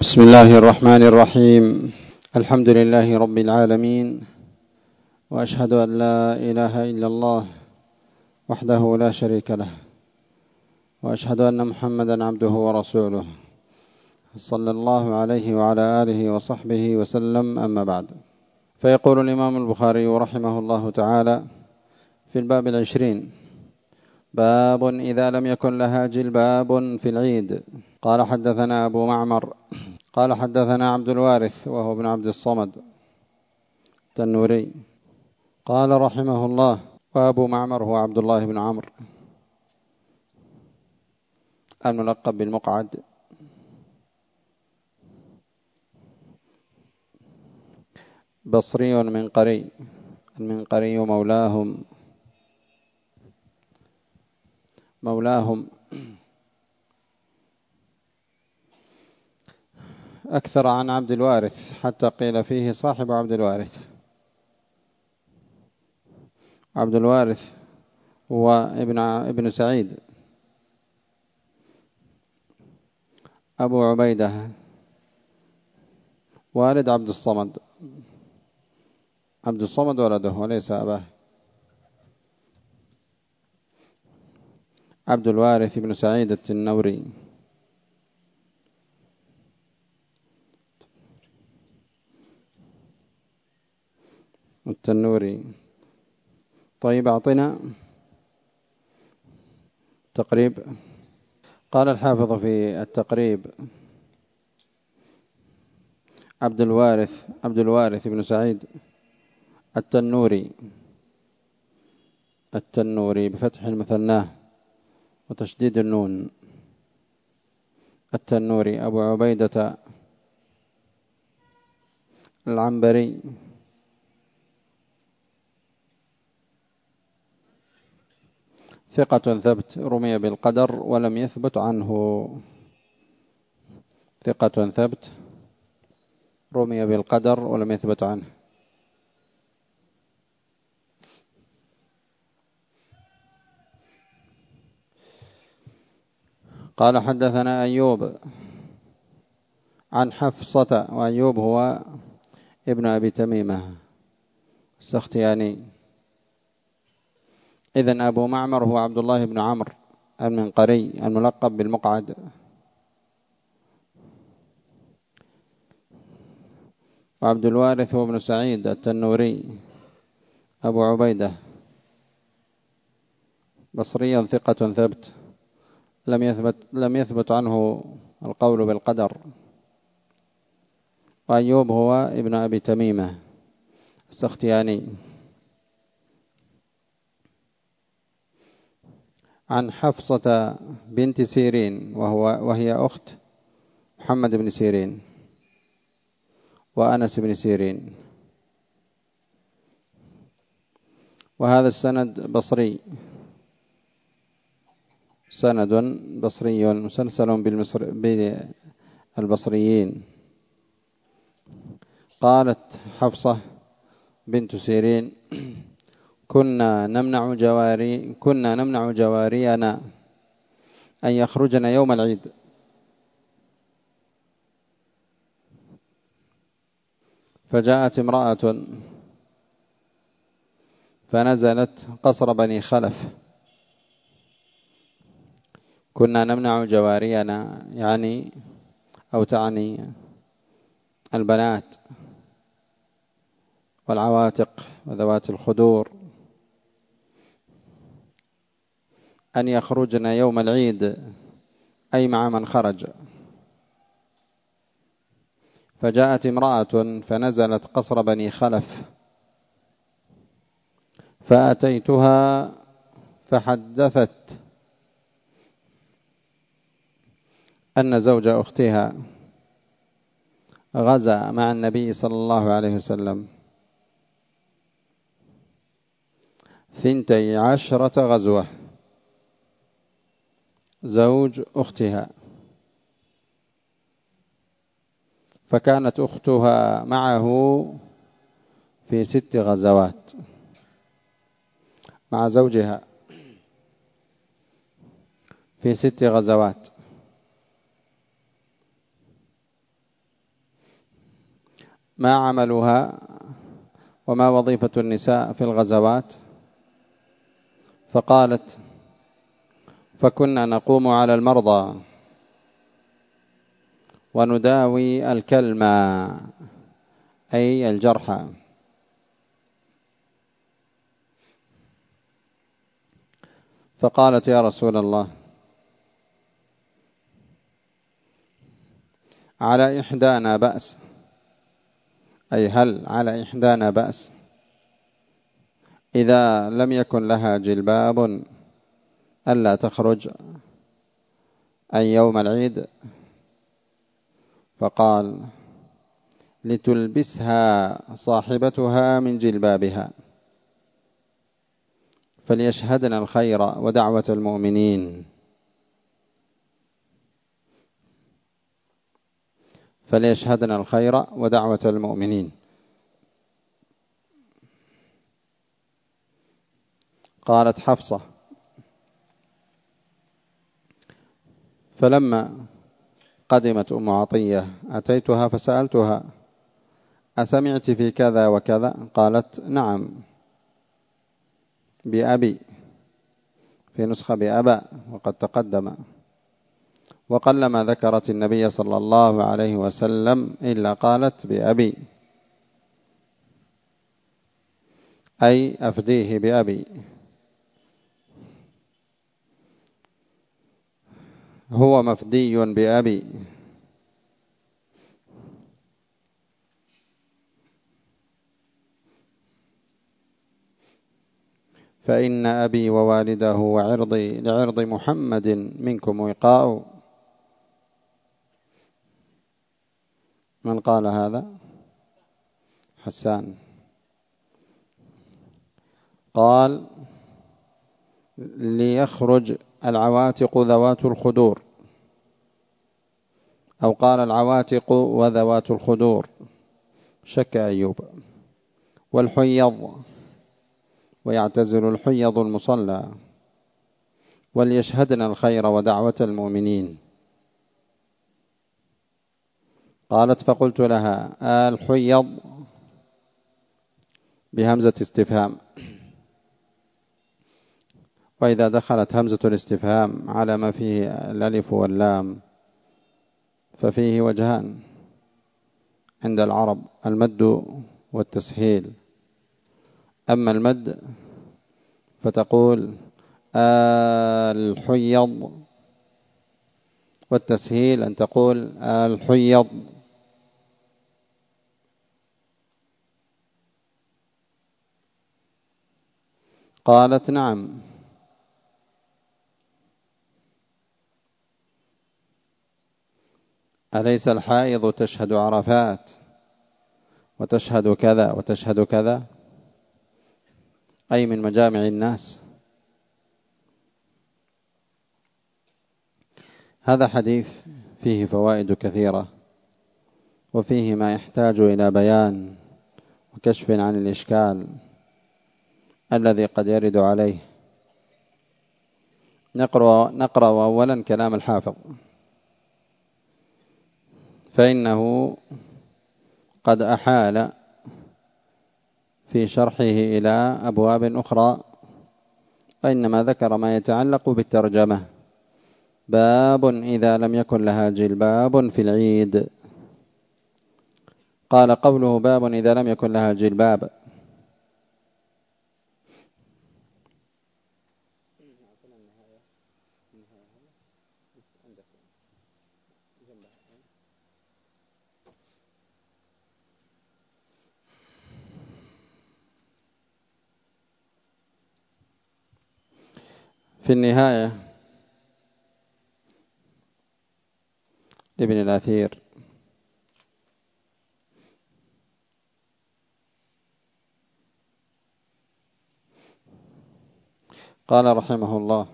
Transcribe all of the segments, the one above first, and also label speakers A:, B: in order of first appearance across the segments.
A: بسم الله الرحمن الرحيم. الحمد لله رب العالمين، وأشهد أن لا إله إلا الله وحده لا شريك له، وأشهد أن محمدا عبده ورسوله، صلى الله عليه وعلى آله وصحبه وسلم. أما بعد، فيقول الإمام البخاري رحمه الله تعالى في الباب 20: باب إذا لم يكن لها جلباب في العيد. قال حدثنا أبو معمر قال حدثنا عبد الوارث وهو ابن عبد الصمد التنوري قال رحمه الله: وأبو معمر هو عبد الله بن عمرو الملقب بالمقعد، بصري منقري، المنقري مولاهم أكثر عن عبد الوارث، حتى قيل فيه صاحب عبد الوارث. عبد الوارث هو ابن سعيد أبو عبيدة والد عبد الصمد. عبد الصمد ولده وليس أباه. عبد الوارث بن سعيد التنوري. طيب، أعطنا تقريب. قال الحافظ في التقريب: عبد الوارث بن سعيد التنوري بفتح المثناه وتشديد النون، التنوري أبو عبيدة العنبري، ثقة ثبت رمي بالقدر ولم يثبت عنه. ثقة ثبت رمي بالقدر ولم يثبت عنه. قال حدثنا أيوب عن حفصة، وأيوب هو ابن أبي تميمة السختياني. إذن أبو معمر هو عبد الله بن عمرو المنقري الملقب بالمقعد، وعبد الوارث هو ابن سعيد التنوري أبو عبيدة، بصري ثقة ثبت لم يثبت عنه القول بالقدر. وأيوب هو ابن أبي تميمة السختياني. عن حفصة بنت سيرين وهي أخت محمد بن سيرين وأنس بن سيرين. وهذا السند بصري، سند بصري مسلسل بالبصريين. قالت حفصة بنت سيرين: كنا نمنع جوارينا أن يخرجن يوم العيد، فجاءت امرأة فنزلت قصر بني خلف. كنا نمنع جوارينا يعني أو تعني البنات والعواتق وذوات الخدور أن يخرجن يوم العيد، أي مع من خرج. فجاءت امرأة فنزلت قصر بني خلف، فأتيتها فحدثت أن زوج أختها غزا مع النبي صلى الله عليه وسلم 12 غزوة، زوج أختها، فكانت أختها معه في 6 غزوات مع زوجها في 6 غزوات. ما عملها وما وظيفة النساء في الغزوات؟ فقالت: فكنا نقوم على المرضى ونداوي الكلمة، أي الجرحى. فقالت: يا رسول الله، على إحدانا بأس، أي هل على إحدانا بأس إذا لم يكن لها جلباب ألا تخرج أي يوم العيد؟ فقال: لتلبسها صاحبتها من جلبابها، فليشهدن الخير ودعوة المؤمنين، فليشهدن الخير ودعوة المؤمنين. قالت حفصة: فلما قدمت أم عطية أتيتها فسألتها: أسمعت في كذا وكذا؟ قالت: نعم، بأبي، في نسخة بأبا وقد تقدم. وقلما ذكرت النبي صلى الله عليه وسلم إلا قالت: بأبي، أي أفديه بأبي، هو مفدي بأبي. فإن أبي ووالده وعرضي لعرض محمد منكم وقاء. من قال هذا؟ حسان. قال: ليخرج العواتق ذوات الخدور، أو قال العواتق وذوات الخدور، شك أيوب. والحيض، ويعتزل الحيض المصلى، وليشهدن الخير ودعوة المؤمنين. قالت: فقلت لها: الحيض بهمزة استفهام، وإذا دخلت همزة الاستفهام على ما فيه الألف واللام ففيه وجهان عند العرب: المد والتسهيل. أما المد فتقول الحيض، والتسهيل أن تقول الحيض. قالت: نعم. أليس الحائض تشهد عرفات وتشهد كذا وتشهد كذا، أي من مجامع الناس؟ هذا حديث فيه فوائد كثيرة، وفيه ما يحتاج إلى بيان وكشف عن الإشكال الذي قد يرد عليه. نقرأ أولا كلام الحافظ، فإنه قد أحال في شرحه إلى أبواب أخرى، وإنما ذكر ما يتعلق بالترجمة. باب إذا لم يكن لها جلباب في العيد. قال: قوله باب إذا لم يكن لها جلباب، في النهاية لابن الأثير قال رحمه الله: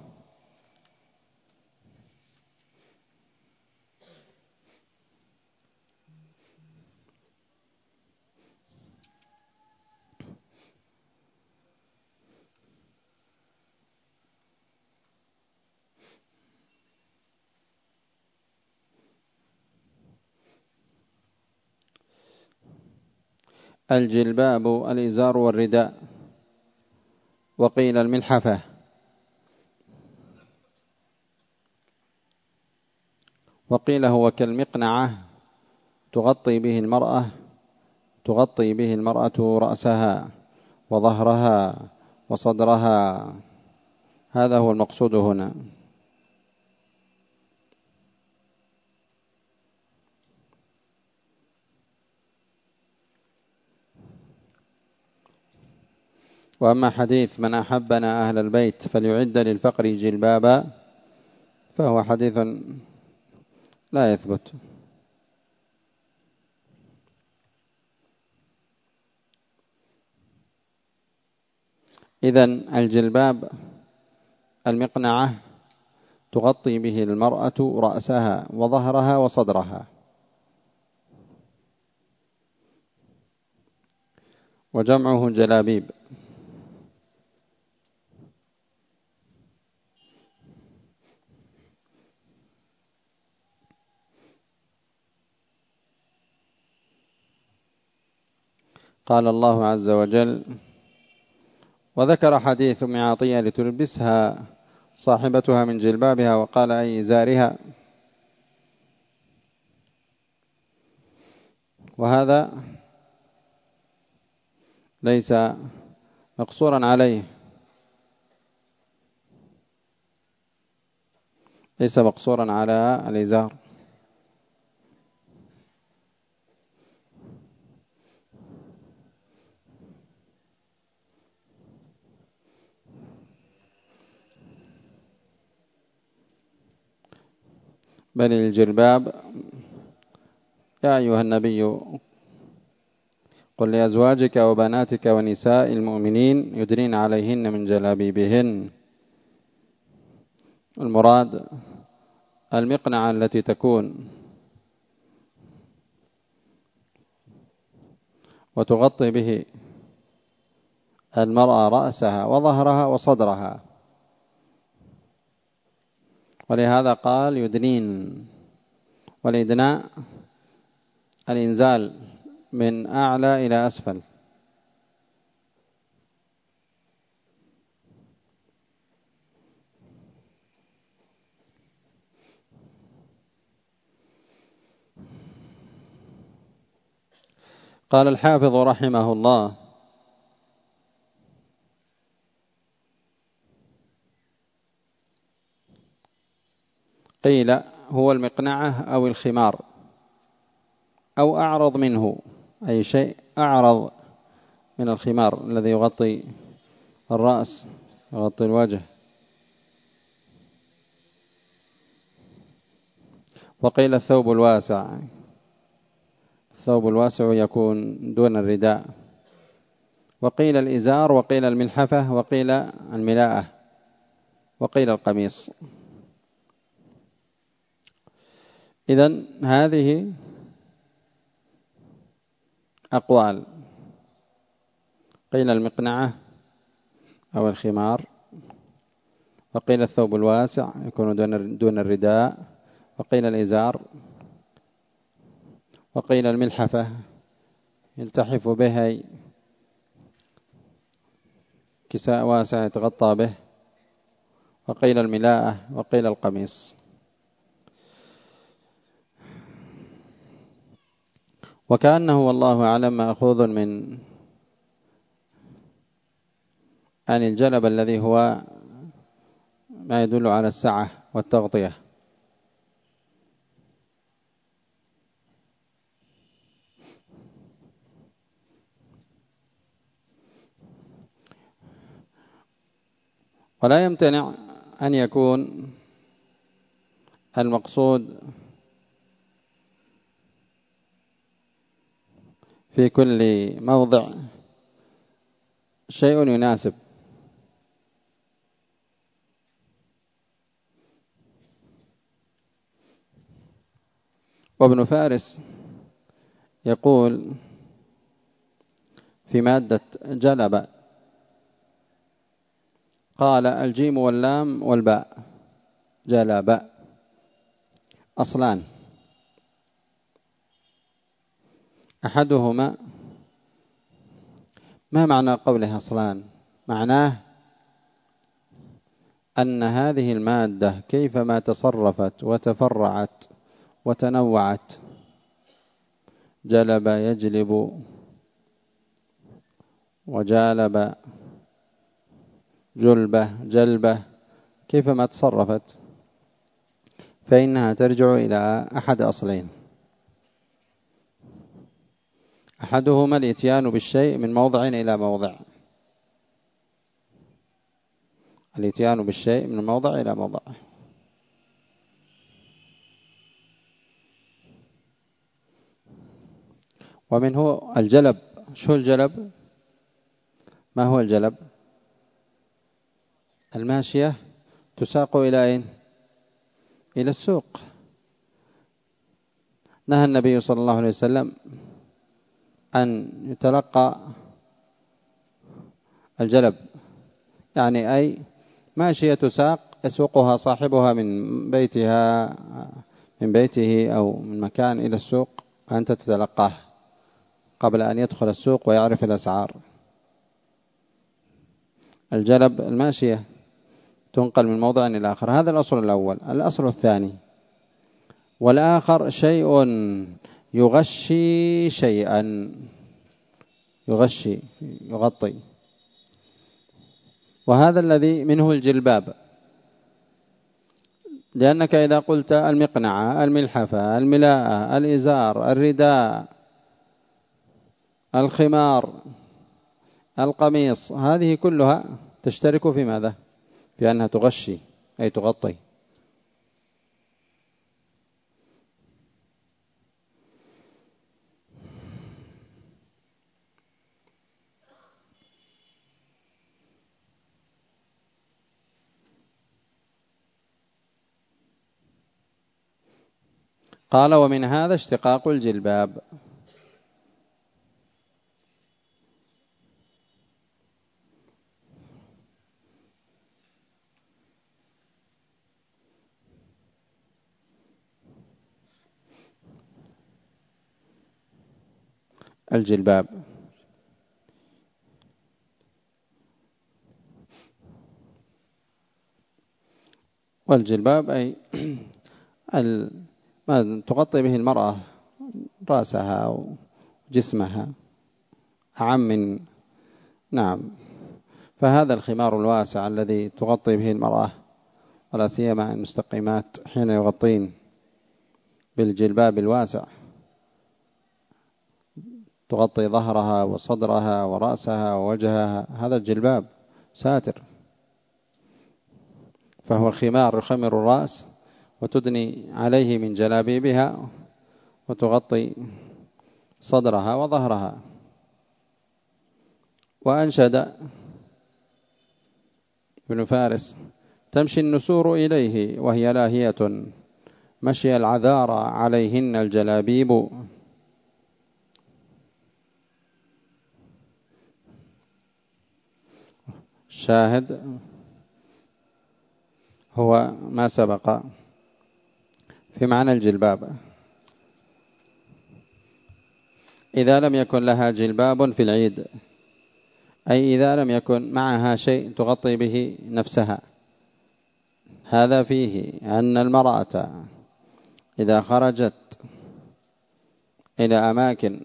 A: الجلباب الإزار والرداء، وقيل الملحفة، وقيل هو كالمقنعة تغطي به المرأة رأسها وظهرها وصدرها. هذا هو المقصود هنا. وأما حديث من أحبنا أهل البيت فليعد للفقر جلبابا فهو حديث لا يثبت. إذن الجلباب المقنعة تغطي به المرأة رأسها وظهرها وصدرها، وجمعه جلابيب. قال الله عز وجل: وذكر حديث أم عطية لتلبسها صاحبتها من جلبابها، وقال أي إزارها. وهذا ليس مقصورا عليه، ليس مقصورا على الإزار. بل الجلباب يا أيها النبي قل لأزواجك وبناتك ونساء المؤمنين يدنين عليهن من جلابيبهن. المراد المقنعة التي تكون وتغطي به المرأة رأسها وظهرها وصدرها، ولهذا قال يدنين. والإدناء الإنزال من أعلى إلى أسفل. قال الحافظ رحمه الله: قيل هو المقنعة أو الخمار أو أعرض منه، أي شيء أعرض من الخمار الذي يغطي الرأس، يغطي الوجه. وقيل الثوب الواسع، الثوب الواسع يكون دون الرداء. وقيل الإزار، وقيل الملحفة، وقيل الملاءة، وقيل القميص. إذن هذه أقوال. قيل المقنعة أو الخمار، وقيل الثوب الواسع يكون دون الرداء، وقيل الإزار، وقيل الملحفة يلتحف به كساء واسع يتغطى به، وقيل الملاءة، وقيل القميص. وكأنه والله أعلم مأخوذ من عن الجلب الذي هو ما يدل على السعة والتغطية. ولا يمتنع أن يكون المقصود في كل موضع شيء يناسب. وابن فارس يقول في مادة جلب، قال الجيم واللام والباء جلب أصلان، أحدهما ما معنى قوله أصلان؟ معناه أن هذه المادة كيفما تصرفت وتفرعت وتنوعت، جلب يجلب وجالب جلبة جلبة، كيفما تصرفت فإنها ترجع إلى أحد أصلين: أحدهما الإتيان بالشيء من موضع إلى موضع، الإتيان بالشيء من موضع إلى موضع. ومنه الجلب. شو الجلب؟ ما هو الجلب؟ الماشية تساق إلى أين؟ إلى السوق. نهى النبي صلى الله عليه وسلم أن يتلقى الجلب، يعني أي ماشية تساق يسوقها صاحبها من بيته أو من مكان إلى السوق، أنت تتلقاه قبل أن يدخل السوق ويعرف الأسعار. الجلب الماشية تنقل من موضع إلى آخر. هذا الأصل الأول. الأصل الثاني: والآخر شيء يغشي شيئا، يغشي يغطي، وهذا الذي منه الجلباب. لأنك إذا قلت المقنعة، الملحفة، الملاءة، الإزار، الرداء، الخمار، القميص، هذه كلها تشترك في ماذا؟ في أنها تغشي أي تغطي. قال: ومن هذا اشتقاق الجلباب. الجلباب والجلباب أي ما تغطي به المرأة رأسها وجسمها أعم من. نعم. فهذا الخمار الواسع الذي تغطي به المرأة، ولا سيما المستقيمات حين يغطين بالجلباب الواسع، تغطي ظهرها وصدرها ورأسها ووجهها. هذا الجلباب ساتر، فهو خمار يخمر الرأس وتدني عليه من جلابيبها وتغطي صدرها وظهرها. وأنشد ابن فارس: تمشي النسور إليه وهي لاهية، مشي العذارى عليهن الجلابيب. شاهد هو ما سبق في معنى الجلباب: إذا لم يكن لها جلباب في العيد، أي إذا لم يكن معها شيء تغطي به نفسها. هذا فيه أن المرأة إذا خرجت إلى أماكن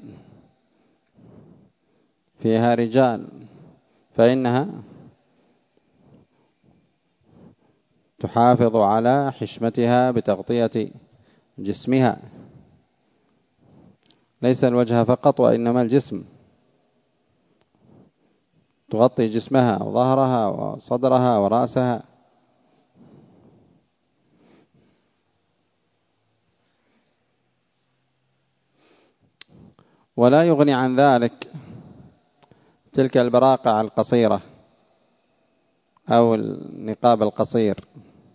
A: فيها رجال فإنها تحافظ على حشمتها بتغطية جسمها، ليس الوجه فقط وإنما الجسم، تغطي جسمها وظهرها وصدرها ورأسها. ولا يغني عن ذلك تلك البراقع القصيرة أو النقاب القصير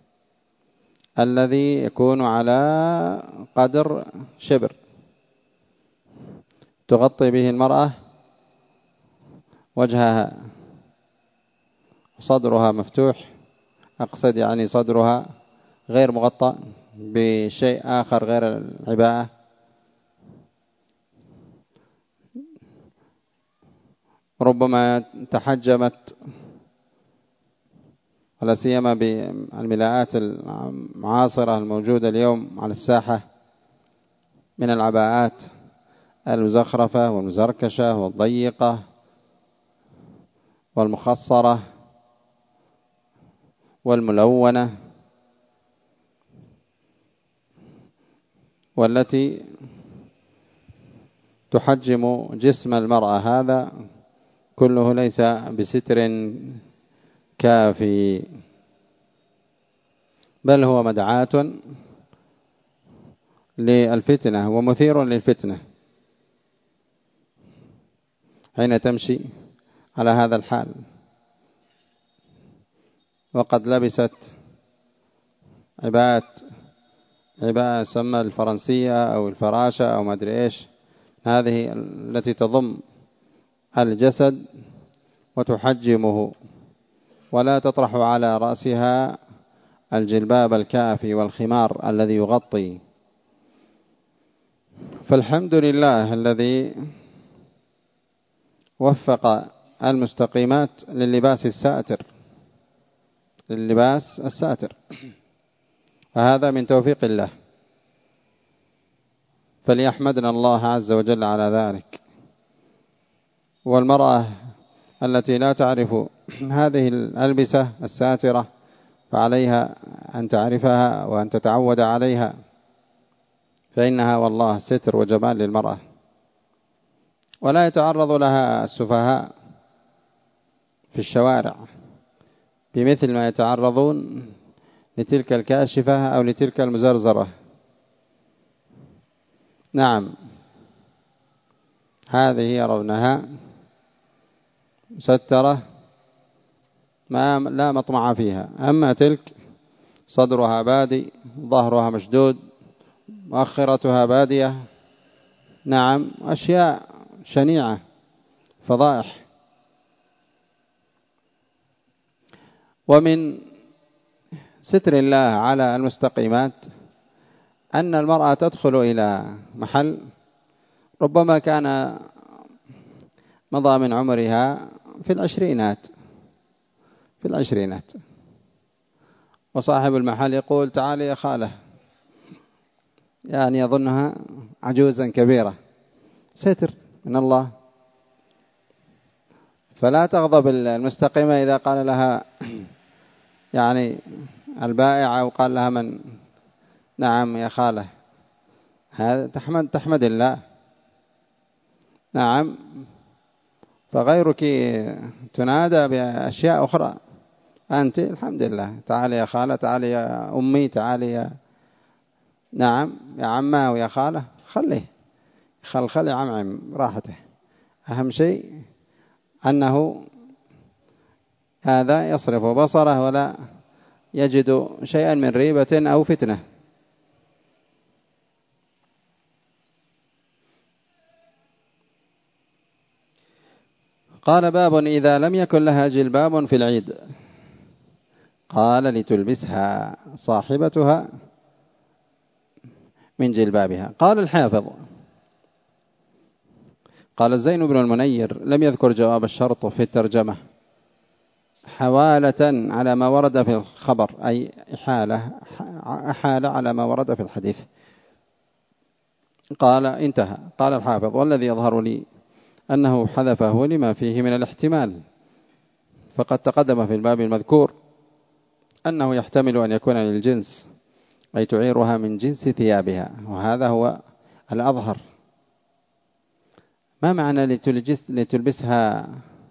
A: الذي يكون على قدر شبر، تغطي به المرأة وجهها، صدرها مفتوح، أقصد يعني صدرها غير مغطى بشيء آخر غير العباءة. ربما تحجمت، ولا سيما بالملاءات المعاصرة الموجودة اليوم على الساحة من العباءات المزخرفة والمزركشة والضيقة والمخصرة والملونة، والتي تحجم جسم المرأة. هذا كله ليس بستر كافي، بل هو مدعاة للفتنة ومثير للفتنة حين تمشي على هذا الحال، وقد لبست عباءة سمى الفرنسية أو الفراشة أو ما أدري إيش، هذه التي تضم الجسد وتحجمه، ولا تطرح على رأسها الجلباب الكافي والخمار الذي يغطي. فالحمد لله الذي وفق المستقيمات لللباس الساتر، وهذا من توفيق الله، فليحمدنا الله عز وجل على ذلك. والمرأة التي لا تعرف هذه الألبسة الساترة فعليها أن تعرفها وأن تتعود عليها، فإنها والله ستر وجمال للمرأة، ولا يتعرض لها السفهاء في الشوارع بمثل ما يتعرضون لتلك الكاشفة أو لتلك المزرزرة. نعم، هذه يرونها مسترة ما لا مطمع فيها، أما تلك صدرها بادي، ظهرها مشدود، مؤخرتها بادية. نعم، أشياء شنيعة، فضائح. ومن ستر الله على المستقيمات أن المرأة تدخل إلى محل ربما كان مضى من عمرها في العشرينات، وصاحب المحل يقول تعالي يا خالة، يعني يظنها عجوزا كبيرة، ستر من الله. فلا تغضب المستقيمة إذا قال لها يعني البائع، أو قال لها من نعم يا خالة، هذا تحمد الله. نعم، فغيرك تنادى بأشياء أخرى، أنت الحمد لله، تعالي يا خالة، تعالي يا أمي، تعالي يا نعم يا عمه ويا خالة، خلي عمعم راحته. أهم شيء أنه هذا يصرف بصره ولا يجد شيئا من ريبة أو فتنة. قال باب إذا لم يكن لها جلباب في العيد، قال لتلبسها صاحبتها من جلبابها. قال الحافظ قال الزين بن المنير لم يذكر جواب الشرط في الترجمة حوالة على ما ورد في الخبر، أي أحال على ما ورد في الحديث. قال انتهى. قال الحافظ والذي يظهر لي أنه حذفه لما فيه من الاحتمال، فقد تقدم في الباب المذكور أنه يحتمل أن يكون للجنس، أي تعيرها من جنس ثيابها، وهذا هو الأظهر. ما معنى لتلبسها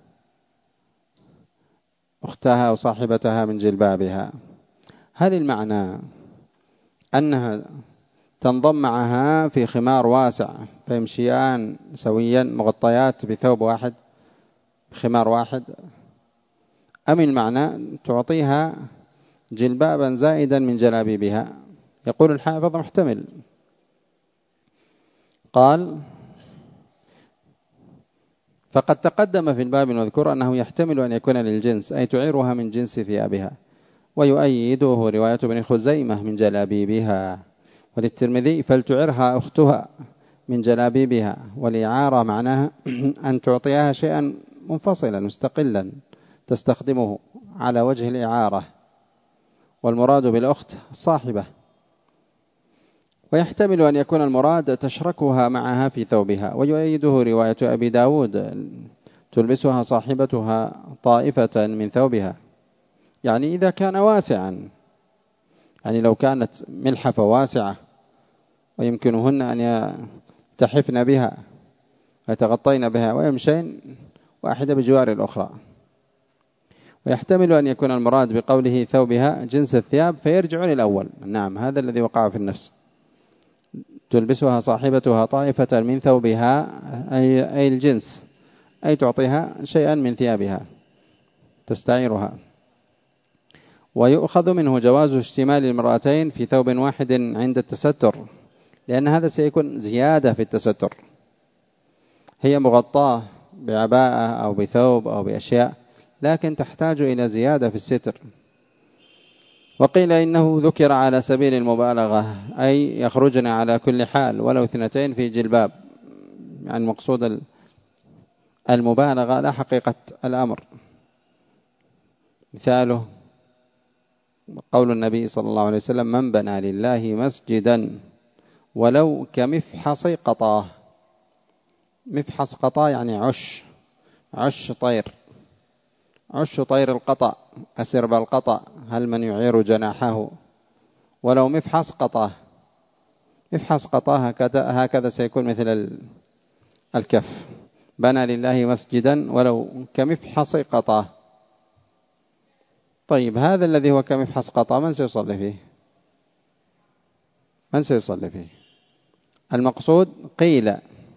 A: أختها أو صاحبتها من جلبابها؟ هل المعنى أنها تنضم معها في خمار واسع فيمشيان سويا مغطيات بثوب واحد بخمار واحد، أم المعنى تعطيها جلبابا زائدا من جلابيبها؟ يقول الحافظ محتمل. قال فقد تقدم في الباب المذكور أنه يحتمل أن يكون للجنس، أي تعيرها من جنس ثيابها، ويؤيده رواية ابن خزيمة من جلابيبها، وللترمذي فلتعرها أختها من جلابيبها، والإعارة معناها أن تعطيها شيئا منفصلا مستقلا تستخدمه على وجه الإعارة، والمراد بالأخت الصاحبة. ويحتمل أن يكون المراد تشركها معها في ثوبها، ويؤيده رواية أبي داود تلبسها صاحبتها طائفة من ثوبها، يعني إذا كان واسعا، يعني لو كانت ملحفة واسعة ويمكنهن أن يلتحفن بها ويتغطين بها ويمشين واحدة بجوار الأخرى. ويحتمل أن يكون المراد بقوله ثوبها جنس الثياب فيرجع للأول. نعم، هذا الذي وقع في النفس، تلبسها صاحبتها طائفة من ثوبها أي الجنس، أي تعطيها شيئا من ثيابها تستعيرها. ويؤخذ منه جواز اشتمال المرأتين في ثوب واحد عند التستر، لأن هذا سيكون زيادة في التستر، هي مغطاة بعباءة أو بثوب أو بأشياء، لكن تحتاج إلى زيادة في الستر. وقيل إنه ذكر على سبيل المبالغة، أي يخرجن على كل حال ولو 2 في جلباب، يعني مقصود المبالغة لا حقيقة الأمر. مثاله قول النبي صلى الله عليه وسلم: من بنى لله مسجدا ولو كمفحص قطاه. مفحص قطاه يعني عش طير، عش طير القطا، أسرب القطا، هل من يعير جناحه، ولو مفحص قطاه. مفحص قطاه هكذا سيكون مثل الكف. بنى لله مسجدا ولو كمفحص قطاه. طيب، هذا الذي هو كمفحص قطاه من سيصلي فيه؟ من سيصلي فيه؟ المقصود قيل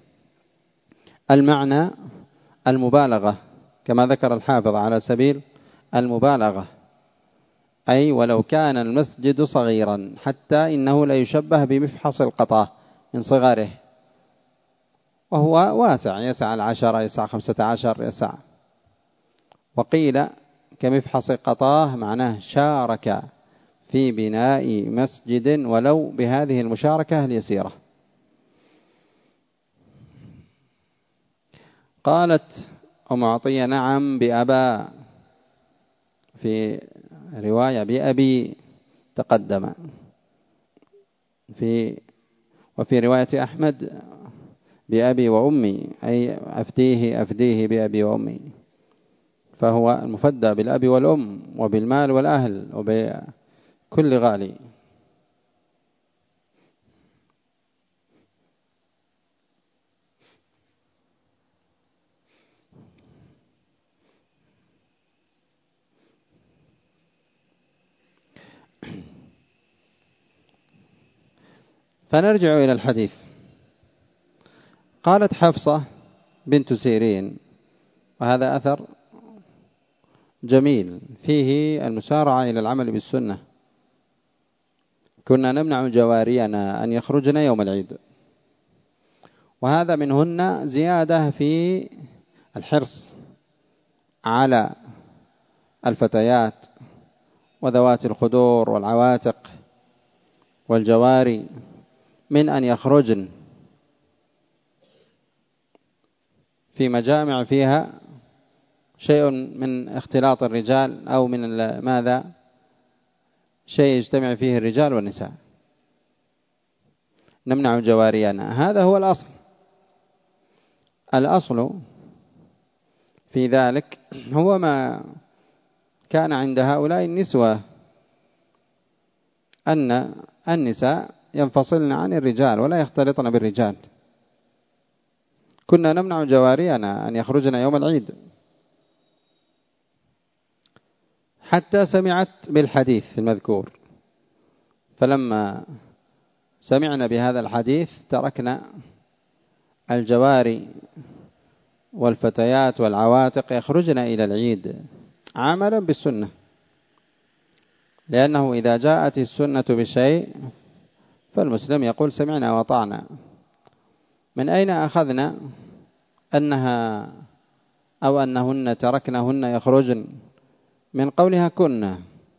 A: المعنى المبالغة، كما ذكر الحافظ على سبيل المبالغة، أي ولو كان المسجد صغيرا حتى إنه لا يشبه بمفحص القطاه من صغره، وهو واسع، يسع 10، يسع 15، يسع. وقيل كمفحص قطاه معناه شارك في بناء مسجد ولو بهذه المشاركة اليسيرة. قالت أم عطية: نعم بأبا، في رواية بأبي تقدم، وفي رواية أحمد بأبي وأمي، أي أفديه بأبي وأمي، فهو المفدى بالأب والأم وبالمال والأهل وبكل غالي. فنرجع إلى الحديث. قالت حفصة بنت سيرين، وهذا أثر جميل فيه المسارعة إلى العمل بالسنة: كنا نمنع جوارينا أن يخرجن يوم العيد. وهذا منهن زيادة في الحرص على الفتيات وذوات الخدور والعواتق والجواري من أن يخرجن في مجامع فيها شيء من اختلاط الرجال، أو من ماذا شيء يجتمع فيه الرجال والنساء. نمنع جوارينا، هذا هو الأصل. الأصل في ذلك هو ما كان عند هؤلاء النسوة، أن النساء ينفصلن عن الرجال ولا يختلطن بالرجال. كنا نمنع جوارينا أن يخرجن يوم العيد، حتى سمعت بالحديث المذكور، فلما سمعنا بهذا الحديث تركنا الجواري والفتيات والعواتق يخرجن إلى العيد عملا بالسنة، لأنه إذا جاءت السنة بشيء فالمسلم يقول سمعنا وطعنا. من أين أخذنا أنها أو أنهن تركنهن يخرجن؟ من قولها كنا،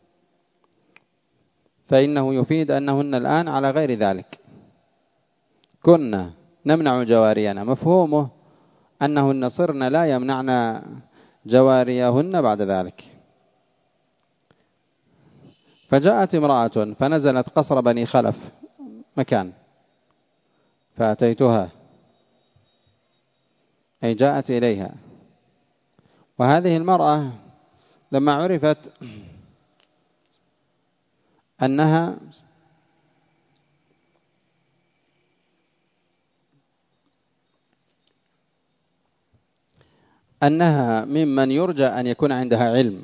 A: فإنه يفيد أنهن الآن على غير ذلك. كنا نمنع جوارينا، مفهومه أنهن صرن لا يمنعن جواريهن بعد ذلك. فجاءت امرأة فنزلت قصر بني خلف مكان، فأتيتها، أي جاءت إليها. وهذه المرأة لما عرفت أنها ممن يرجى أن يكون عندها علم،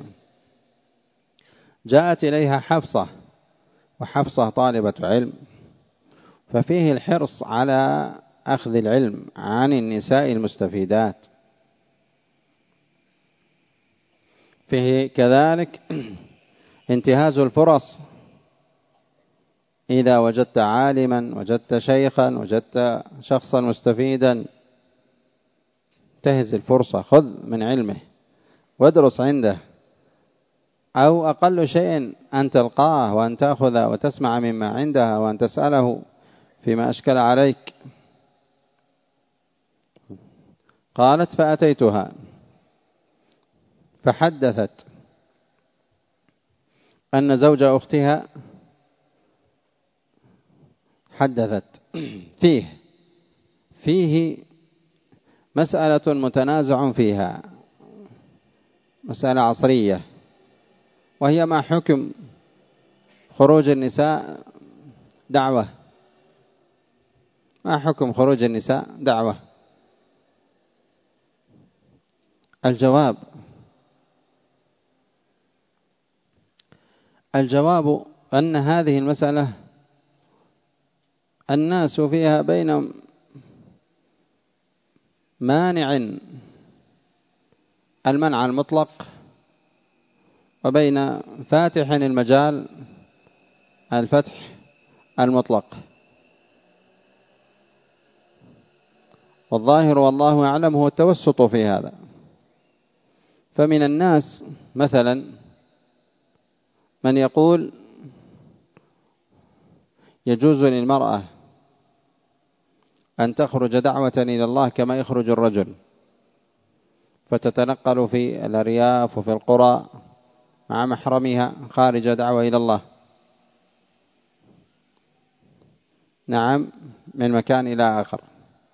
A: جاءت إليها حفصة، وحفصة طالبة علم، ففيه الحرص على أخذ العلم عن النساء المستفيدات، فيه كذلك انتهاز الفرص. إذا وجدت عالما، وجدت شيخا، وجدت شخصا مستفيدا، انتهز الفرصة، خذ من علمه وادرس عنده، أو أقل شيء أن تلقاه وأن تأخذ وتسمع مما عندها وأن تسأله فيما أشكل عليك. قالت فأتيتها فحدثت أن زوج أختها حدثت فيه مسألة متنازع فيها، مسألة عصرية، وهي ما حكم خروج النساء دعوة. ما حكم خروج النساء دعوة؟ الجواب أن هذه المسألة الناس فيها بين مانع المنع المطلق وبين فاتح المجال الفتح المطلق. والظاهر والله أعلم هو التوسط في هذا. فمن الناس مثلا من يقول يجوز للمرأة أن تخرج دعوة إلى الله كما يخرج الرجل، فتتنقل في الأرياف وفي القرى مع محرمها خارج دعوة إلى الله، نعم، من مكان إلى آخر.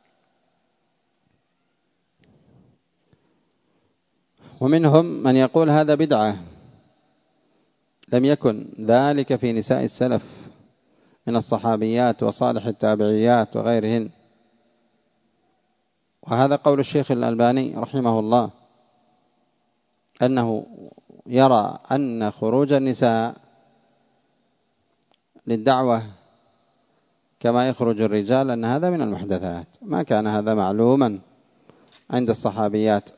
A: ومنهم من يقول هذا بدعة، لم يكن ذلك في نساء السلف من الصحابيات وصالح التابعيات وغيرهن. وهذا قول الشيخ الألباني رحمه الله، أنه يرى أن خروج النساء للدعوة كما يخرج الرجال أن هذا من المحدثات، ما كان هذا معلوما عند الصحابيات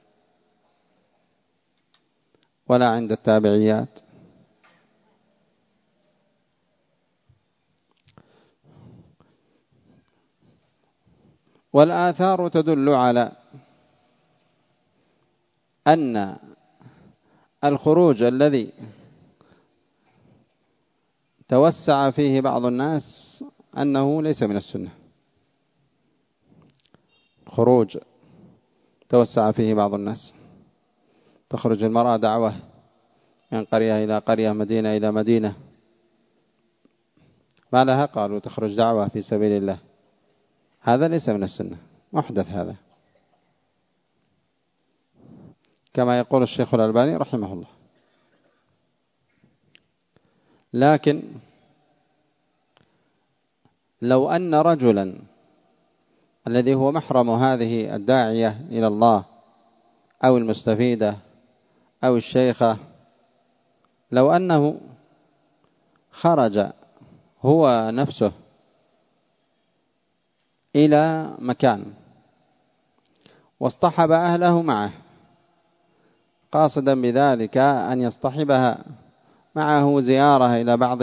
A: ولا عند التابعيات. والآثار تدل على أن الخروج الذي توسع فيه بعض الناس أنه ليس من السنة. خروج توسع فيه بعض الناس، تخرج المرأة دعوة من قرية إلى قرية، مدينة إلى مدينة، ما لها؟ قالوا تخرج دعوة في سبيل الله. هذا ليس من السنة، محدث هذا، كما يقول الشيخ الألباني رحمه الله. لكن لو أن رجلا الذي هو محرم هذه الداعية إلى الله أو المستفيدة أو الشيخة، لو أنه خرج هو نفسه إلى مكان واصطحب أهله معه، قاصدا بذلك أن يصطحبها معه زيارة إلى بعض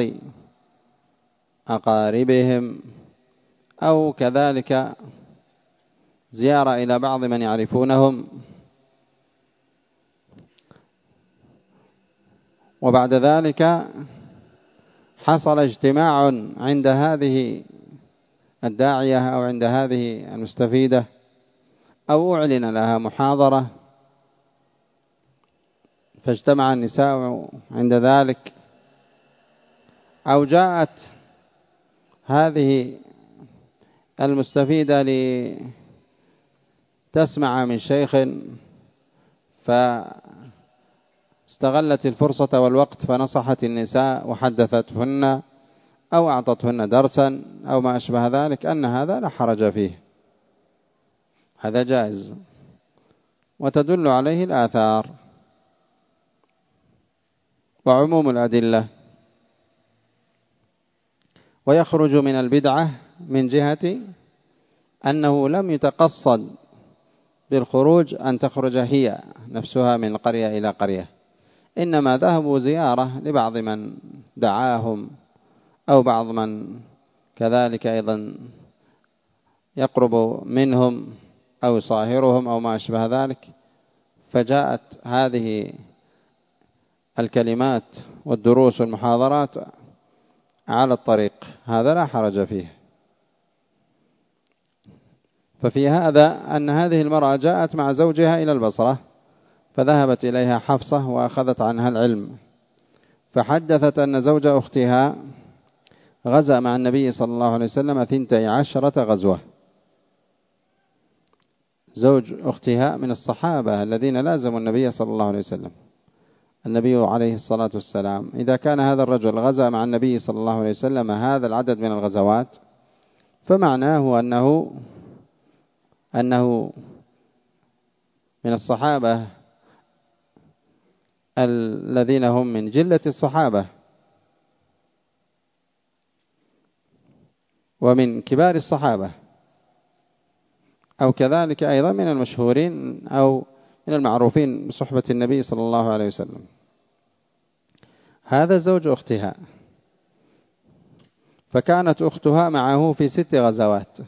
A: أقاربهم، أو كذلك زيارة إلى بعض من يعرفونهم، وبعد ذلك حصل اجتماع عند هذه الداعية أو عند هذه المستفيدة أو أعلن لها محاضرة فاجتمع النساء عند ذلك، أو جاءت هذه المستفيدة لتسمع من شيخ فاستغلت الفرصة والوقت فنصحت النساء وحدثتهن أو أعطتهن درسا أو ما أشبه ذلك، أن هذا لا حرج فيه، هذا جائز، وتدل عليه الآثار وعموم الأدلة. ويخرج من البدعة من جهة أنه لم يتقصد بالخروج أن تخرج هي نفسها من قرية إلى قرية، إنما ذهبوا زيارة لبعض من دعاهم أو بعض من كذلك أيضا يقرب منهم أو صاهرهم أو ما أشبه ذلك، فجاءت هذه الكلمات والدروس والمحاضرات على الطريق، هذا لا حرج فيه. ففي هذا أن هذه المرأة جاءت مع زوجها إلى البصرة، فذهبت إليها حفصة وأخذت عنها العلم، فحدثت أن زوج أختها غزا مع النبي صلى الله عليه وسلم 12 غزوة. زوج أختها من الصحابة الذين لازموا النبي صلى الله عليه وسلم. النبي عليه الصلاة والسلام إذا كان هذا الرجل غزا مع النبي صلى الله عليه وسلم هذا العدد من الغزوات، فمعناه أنه من الصحابة الذين هم من جلة الصحابة ومن كبار الصحابة، أو كذلك أيضا من المشهورين أو من المعروفين بصحبة النبي صلى الله عليه وسلم. هذا زوج أختها، فكانت أختها معه في 6 غزوات،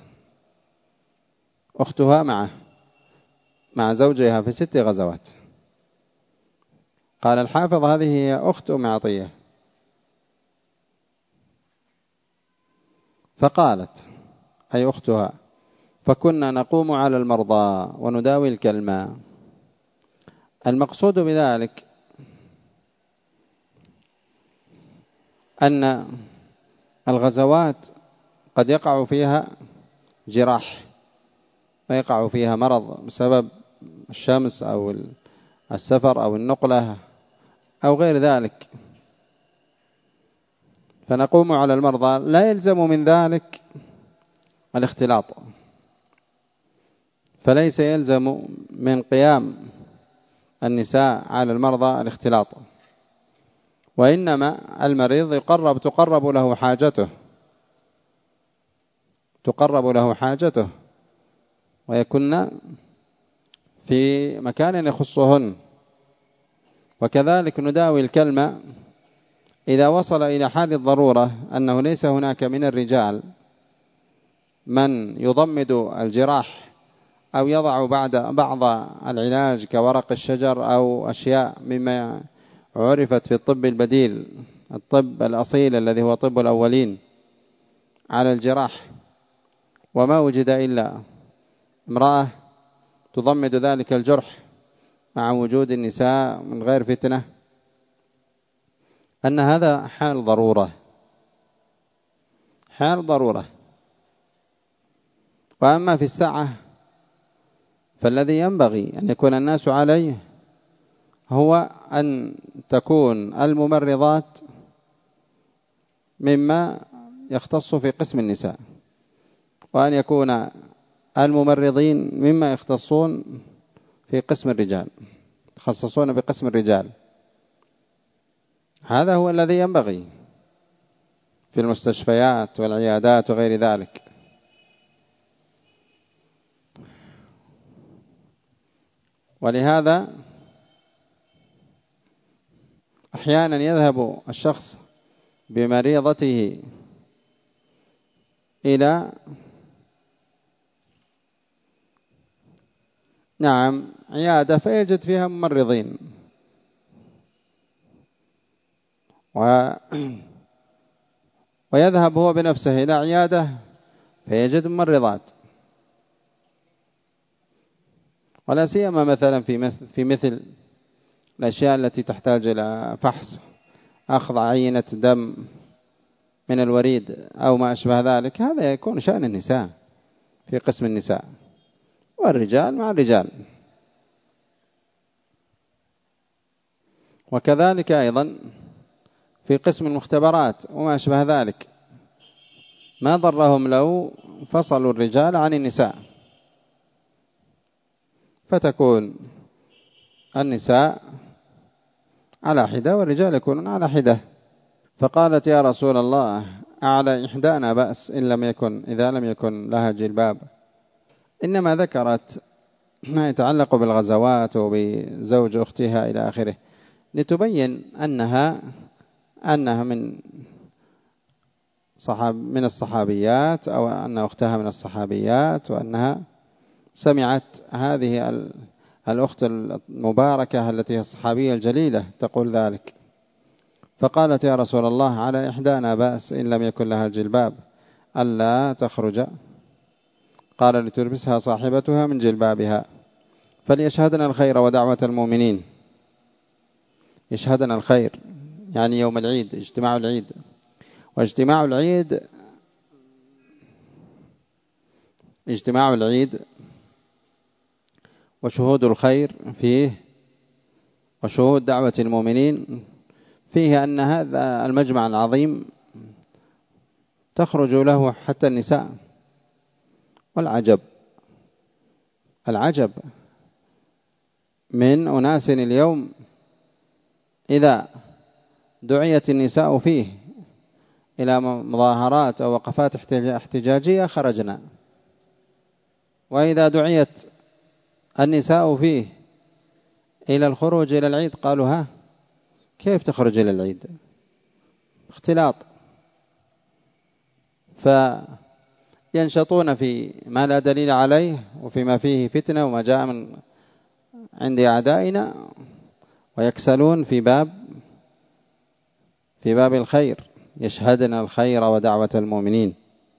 A: أختها مع زوجها في 6 غزوات. قال الحافظ هذه هي أخت أم عطية. فقالت أي أختها: فكنا نقوم على المرضى ونداوي الكلمة. المقصود بذلك أن الغزوات قد يقع فيها جراح ويقع فيها مرض بسبب الشمس أو السفر أو النقلة أو غير ذلك، فنقوم على المرضى، لا يلزم من ذلك الاختلاط، فليس يلزم من قيام النساء على المرضى الاختلاط، وإنما المريض تقرب له حاجته ويكون في مكان يخصهن. وكذلك نداوي الكلمة إذا وصل إلى حال الضرورة أنه ليس هناك من الرجال من يضمد الجراح أو يضع بعض العلاج كورق الشجر أو أشياء مما عرفت في الطب البديل، الطب الأصيل الذي هو طب الأولين، على الجراح، وما وجد إلا امرأة تضمد ذلك الجرح مع وجود النساء من غير فتنة، أن هذا حال ضرورة. وأما في الساعة فالذي ينبغي أن يكون الناس عليه هو أن تكون الممرضات مما يختص في قسم النساء، وأن يكون الممرضين مما يختصون في قسم الرجال، يتخصصون بقسم الرجال. هذا هو الذي ينبغي في المستشفيات والعيادات وغير ذلك. ولهذا أحيانا يذهب الشخص بمريضته إلى عيادة فيجد فيها ممرضين، ويذهب هو بنفسه إلى عيادة فيجد ممرضات، ولا سيما مثلا في مثل الأشياء التي تحتاج إلى فحص، أخذ عينة دم من الوريد أو ما أشبه ذلك، هذا يكون شأن النساء في قسم النساء، والرجال مع الرجال. وكذلك أيضا في قسم المختبرات وما أشبه ذلك، ما ضرهم لو فصلوا الرجال عن النساء، فتكون النساء على حدة والرجال يكونون على حدة. فقالت يا رسول الله على إحدانا بأس إذا لم يكن لها جلباب. إنما ذكرت ما يتعلق بالغزوات وبزوج أختها إلى آخره، لتبين أنها من الصحابيات، أو أن أختها من الصحابيات، وأنها سمعت هذه الأخت المباركة التي هي الصحابية الجليلة تقول ذلك. فقالت يا رسول الله على إحدانا بأس إن لم يكن لها جلباب ألا تخرج؟ قال لتلبسها صاحبتها من جلبابها، فليشهدنا الخير ودعوة المؤمنين. يشهدنا الخير يعني يوم العيد، اجتماع العيد، اجتماع العيد وشهود الخير فيه وشهود دعوة المؤمنين فيه أن هذا المجمع العظيم تخرج له حتى النساء. والعجب من أناس اليوم إذا دعيت النساء فيه إلى مظاهرات أو وقفات احتجاجية خرجنا، وإذا دعيت النساء فيه إلى الخروج إلى العيد قالوا كيف تخرج إلى العيد؟ اختلاط. فينشطون في ما لا دليل عليه وفيما فيه فتنة وما جاء من عند أعدائنا، ويكسلون في باب الخير. يشهدنا الخير ودعوة المؤمنين،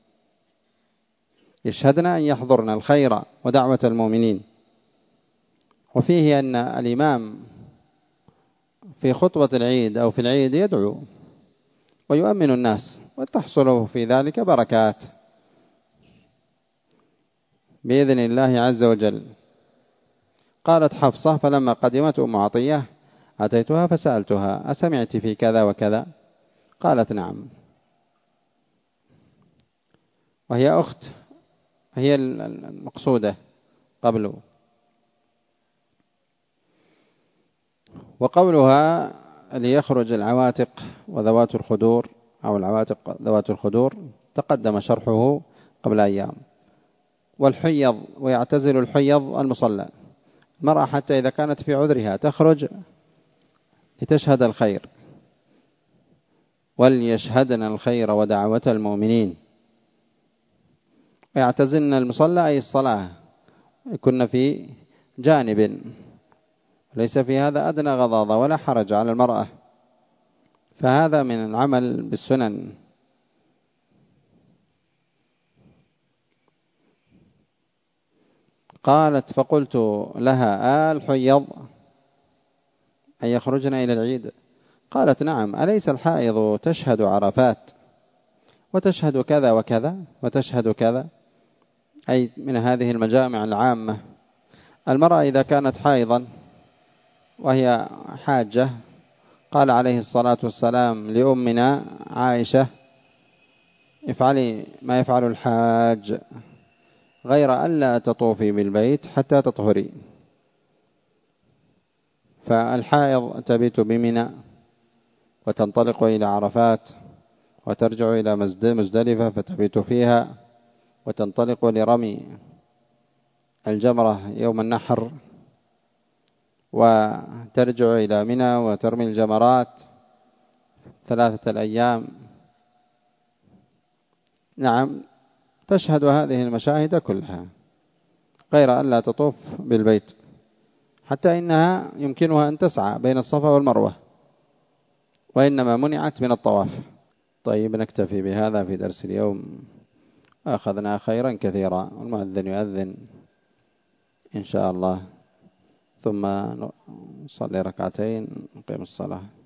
A: يشهدنا أن يحضرنا الخير ودعوة المؤمنين. وفيه أن الإمام في خطبة العيد أو في العيد يدعو ويؤمن الناس، وتحصل في ذلك بركات بإذن الله عز وجل. قالت حفصة فلما قدمت أم عطية أتيتها فسألتها أسمعت في كذا وكذا؟ قالت نعم. وهي أخت، هي المقصودة قبله. وقولها ليخرج العواتق وذوات الخدور، أو العواتق ذوات الخدور، تقدم شرحه قبل أيام. والحيض، ويعتزل الحيض المصلى. المرأة حتى إذا كانت في عذرها تخرج لتشهد الخير. وليشهدنا الخير ودعوة المؤمنين. ويعتزلن المصلى أي الصلاة، يكون في جانب، ليس في هذا أدنى غضاضة ولا حرج على المرأة، فهذا من العمل بالسنن. قالت فقلت لها الحيض أن يخرجن إلى العيد؟ قالت نعم. أليس الحائض تشهد عرفات وتشهد كذا وكذا وتشهد كذا، أي من هذه المجامع العامة. المرأة إذا كانت حائضا وهي حاجة، قال عليه الصلاة والسلام لأمنا عائشة افعلي ما يفعل الحاج غير ألا تطوفي بالبيت حتى تطهري. فالحائض تبيت بمنى وتنطلق إلى عرفات وترجع إلى مزدلفة فتبيت فيها، وتنطلق لرمي الجمرة يوم النحر، وترجع إلى منى وترمي الجمرات 3 أيام. نعم، تشهد هذه المشاهد كلها غير أن لا تطوف بالبيت، حتى إنها يمكنها أن تسعى بين الصفا والمروة، وإنما منعت من الطواف. طيب، نكتفي بهذا في درس اليوم. أخذنا خيرا كثيرا، والمؤذن يؤذن إن شاء الله. ثم نصلي ركعتين نقيم الصلاة.